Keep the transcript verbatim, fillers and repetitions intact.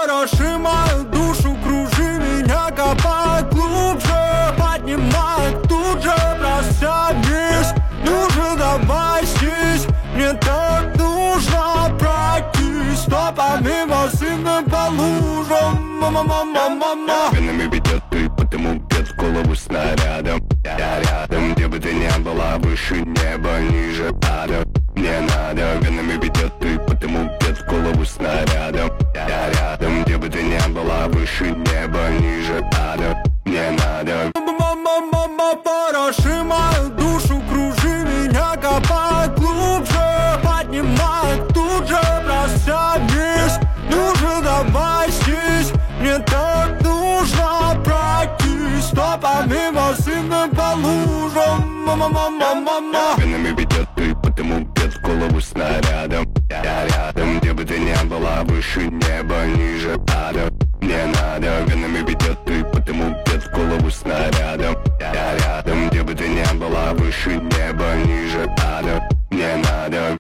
Вороши мою душу, кружи меня, копай глубже, поднимай тут же, бросай вниз. Нужно давай здесь, мне так нужно пройти стопами босыми по лужам. Мама-мама-мама. Венами ведет ты, потому бьет в голову снарядом. Я рядом, где бы ты ни была, выше неба, ниже ада. Мне надо, венами ведет ты, потому бьет в голову снарядом. Я рядом, где бы ты ни была, выше неба, ниже ада. Мне надо. Мама-мама, вороши мою душу, кружи меня, копай глубже, поднимай тут же, бросай вниз. Нужно давай здесь, мне так нужно пройти стопами босыми по лужам. Мама-мама-мама. Венами ведет ты, потому бьет в голову снарядом. Я рядом, где бы ты ни была, выше неба, ниже ада. Мне надо, венами ведет ты, потому бьет в голову снарядом. Я рядом, где бы ты ни была, выше неба, ниже ада.